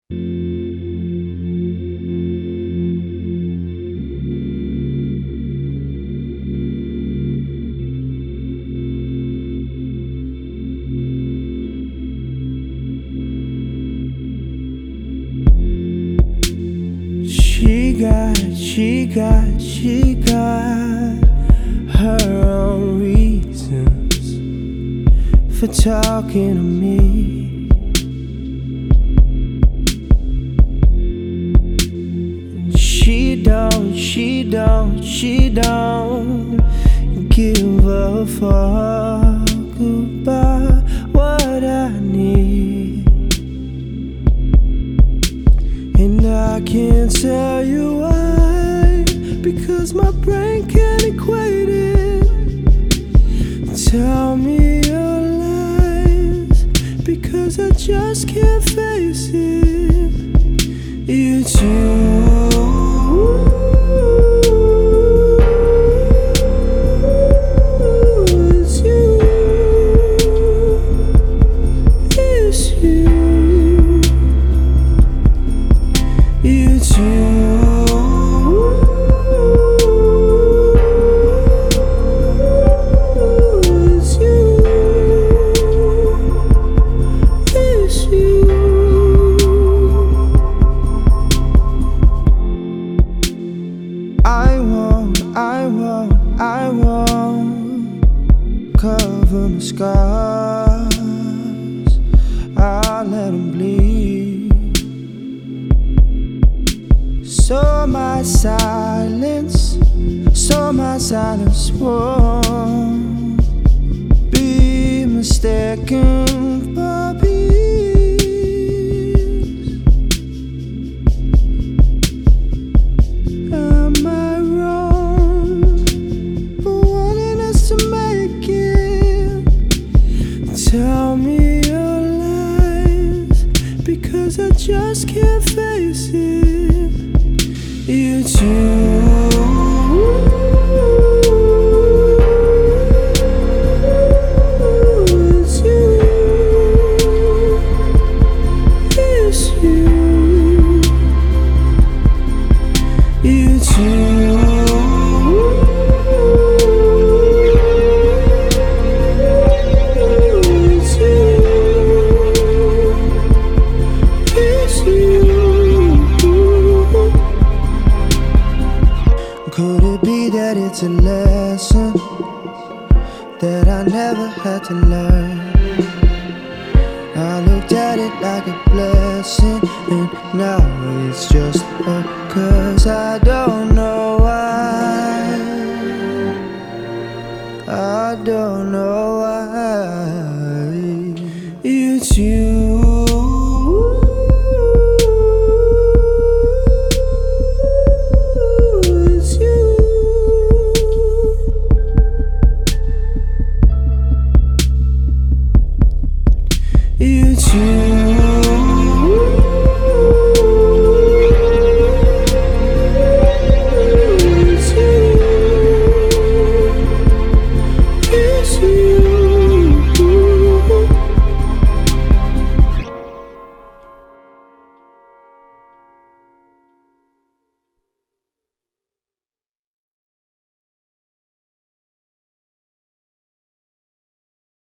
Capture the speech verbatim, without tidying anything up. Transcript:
She got, she got, she got her own reasons for talking to me. She don't, she don't, she don't give a fuck about what I need. And I can't tell you why, because my brain can't equate it. Tell me your lies, because I just can't face it. It's you. It's you. It's you. It's you. I won't, I won't cover my scars. I'll let them bleed. So my silence, so my silence won't be mistaken for peace. Am I wrong for wanting us to make it? Tell me your lies, because I just can't face it. It's you. It's you. It's you. It's you. Could it be that it's a lesson that I never had to learn? I looked at it like a blessing, and now it's just a curse. I don't know why. I don't know why. It's you. It's you.